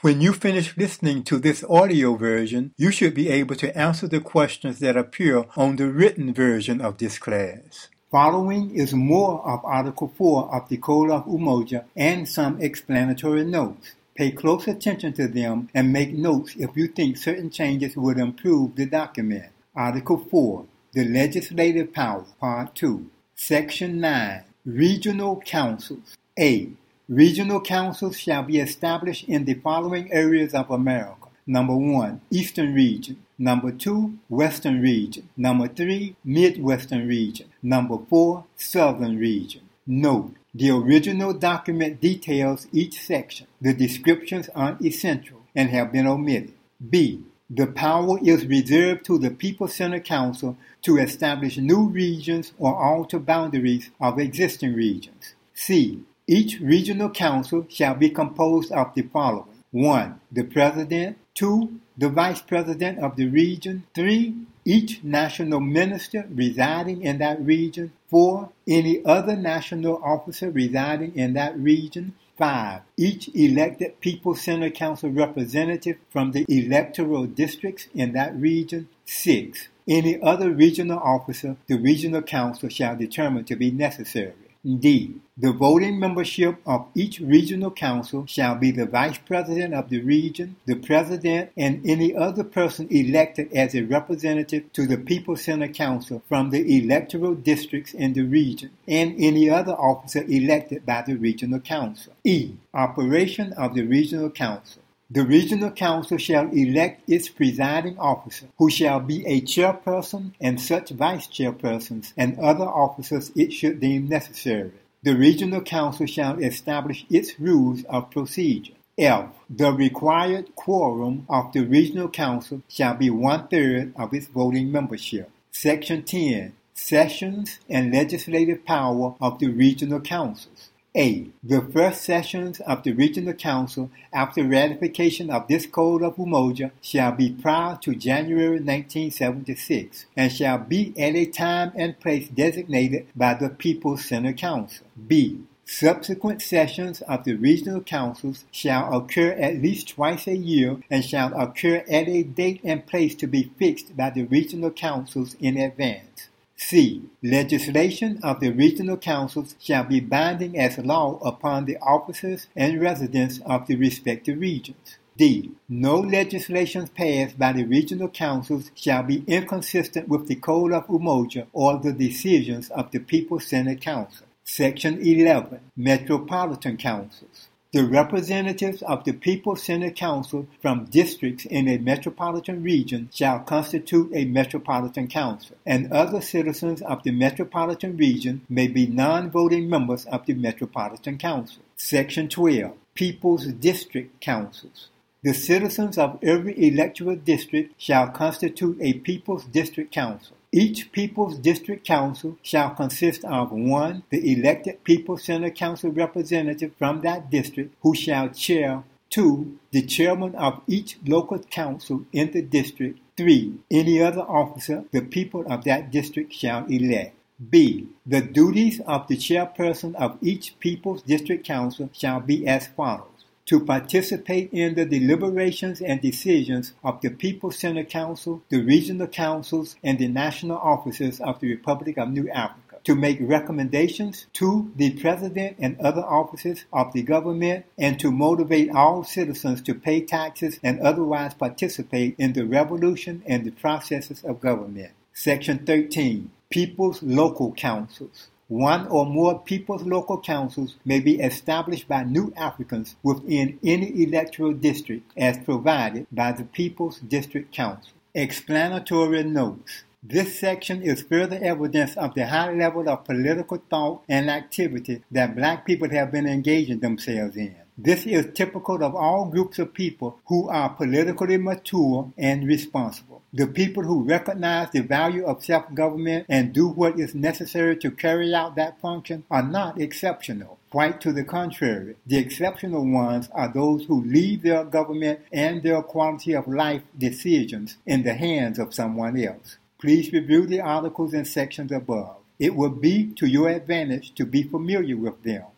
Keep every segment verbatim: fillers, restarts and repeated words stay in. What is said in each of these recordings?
When you finish listening to this audio version, you should be able to answer the questions that appear on the written version of this class. Following is more of Article four of the Code of Umoja and some explanatory notes. Pay close attention to them and make notes if you think certain changes would improve the document. Article four, the Legislative Power, Part two. Section nine, Regional Councils. A. Regional councils shall be established in the following areas of America. Number one, Eastern Region. Number two, Western Region. Number three, Midwestern Region. Number four, Southern Region. Note, the original document details each section. The descriptions aren't essential and have been omitted. B. The power is reserved to the People-Centered Council to establish new regions or alter boundaries of existing regions. C. Each regional council shall be composed of the following. one. The president. two. The vice president of the region. three. Each national minister residing in that region. four. Any other national officer residing in that region. five. Each elected People-Centered Council representative from the electoral districts in that region. six. Any other regional officer the regional council shall determine to be necessary. D. The voting membership of each regional council shall be the vice president of the region, the president, and any other person elected as a representative to the People-Centered Council from the electoral districts in the region, and any other officer elected by the regional council. E. Operation of the regional council. The regional council shall elect its presiding officer, who shall be a chairperson and such vice chairpersons and other officers it should deem necessary. The regional council shall establish its rules of procedure. F. The required quorum of the regional council shall be one-third of its voting membership. Section ten. Sessions and legislative power of the regional councils. A. The first sessions of the Regional Council after ratification of this Code of Umoja shall be prior to January nineteen seventy-six and shall be at a time and place designated by the People-Centered Council. B. Subsequent sessions of the regional councils shall occur at least twice a year and shall occur at a date and place to be fixed by the regional councils in advance. C. Legislation of the regional councils shall be binding as law upon the officers and residents of the respective regions. D. No legislation passed by the regional councils shall be inconsistent with the Code of Umoja or the decisions of the People-Centered Council. Section eleven. Metropolitan Councils. The representatives of the People-Centered Council from districts in a metropolitan region shall constitute a metropolitan council, and other citizens of the metropolitan region may be non-voting members of the metropolitan council. Section twelve. People's District Councils. The citizens of every electoral district shall constitute a People's District Council. Each People's District Council shall consist of one. The elected People-Centered Council representative from that district who shall chair. two. The chairman of each local council in the district. three. Any other officer the people of that district shall elect. B. The duties of the chairperson of each People's District Council shall be as follows. To participate in the deliberations and decisions of the People-Centered Council, the regional councils, and the national officers of the Republic of New Africa. To make recommendations to the President and other officers of the government, and to motivate all citizens to pay taxes and otherwise participate in the revolution and the processes of government. Section thirteen. People's Local Councils. One or more People's Local Councils may be established by New Africans within any electoral district as provided by the People's District Council. Explanatory notes. This section is further evidence of the high level of political thought and activity that black people have been engaging themselves in. This is typical of all groups of people who are politically mature and responsible. The people who recognize the value of self-government and do what is necessary to carry out that function are not exceptional. Quite to the contrary, the exceptional ones are those who leave their government and their quality of life decisions in the hands of someone else. Please review the articles and sections above. It will be to your advantage to be familiar with them.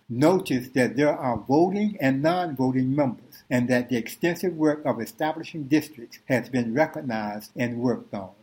Notice that there are voting and non-voting members, and that the extensive work of establishing districts has been recognized and worked on.